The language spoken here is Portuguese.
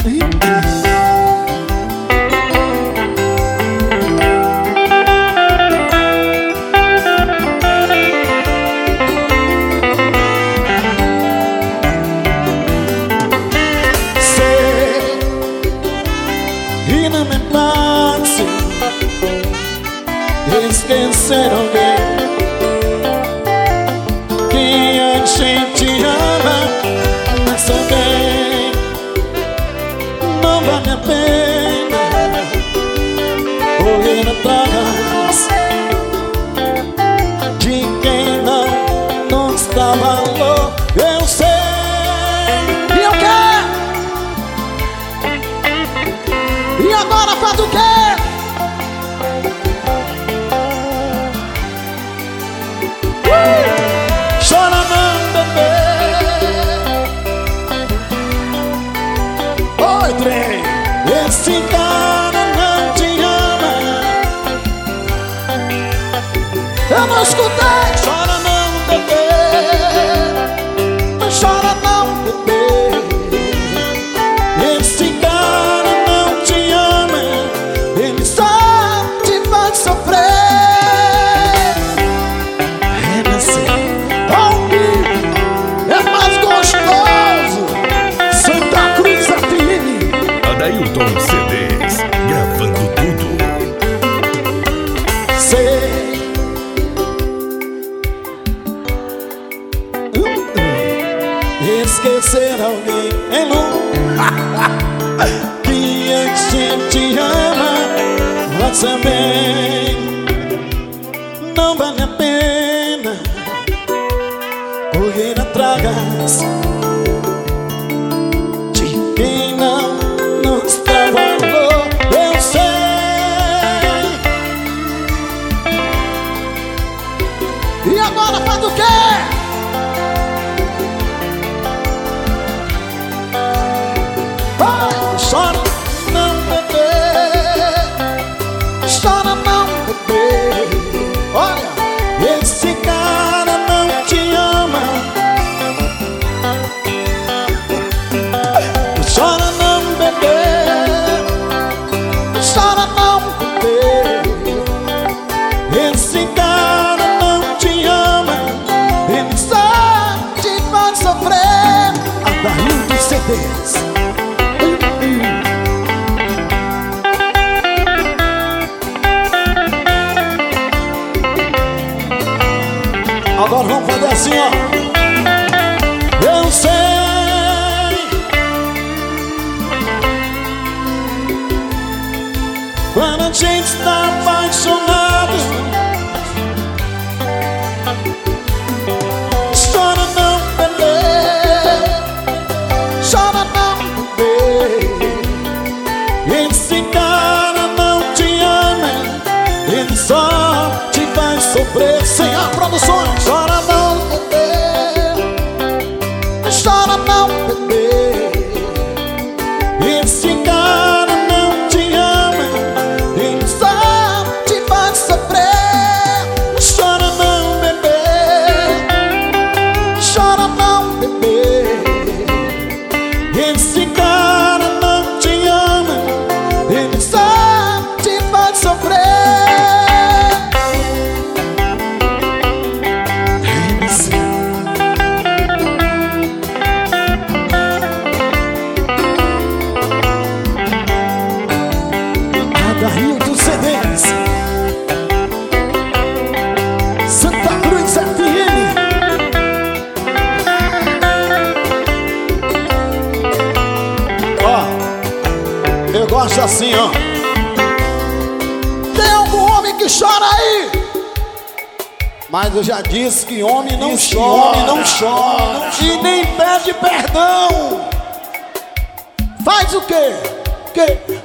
E não me fácil esquecer alguém que a gente ama, mas alguém não vale a pena correr atrás de quem não nos dá valor. Eu sei. E eu quero. E agora faz o quê? Chora não, bebê. Oi, trem. Esse cara não te ama. Eu não escutei. Chora não, bebê. Chora não, Bebê. Esse cara não te ama. Ele só te faz sofrer. é você. É mais gostoso. Santa Cruz FM. Adailton CDs, gravando tudo. Sei. Esquecer alguém é louco. Que a gente ama, mas também não vale a pena correr atrás de quem não nos dá valor. Eu sei. E agora faz o quê? Chora não, bebê. Chora não, Bebê. Olha, esse cara não te ama. Chora não, bebê. chora não. Bebê. Esse cara não te ama. Ele Só te faz sofrer. Adailton CDs. Agora vamos fazer assim, ó. Eu sei. Quando a gente está apaixonado, chora não, bebê. Chora não. Bebê. Esse cara não te ama. Ele só te faz sofrer. Sem a produções. Chora não, bebê. Chora não. Bebê. Esse cara não te ama. Ele só Só te faz sofrer. chora não, bebê. Chora não. Bebê. Esse cara não te ama. Ele só Só te faz sofrer. Adailton CDs. Santa Cruz FM. Ó, eu gosto assim, ó. Tem algum homem que chora aí? Mas eu já disse que homem não Disse que chora, homem não chora. e nem pede perdão. Faz o quê?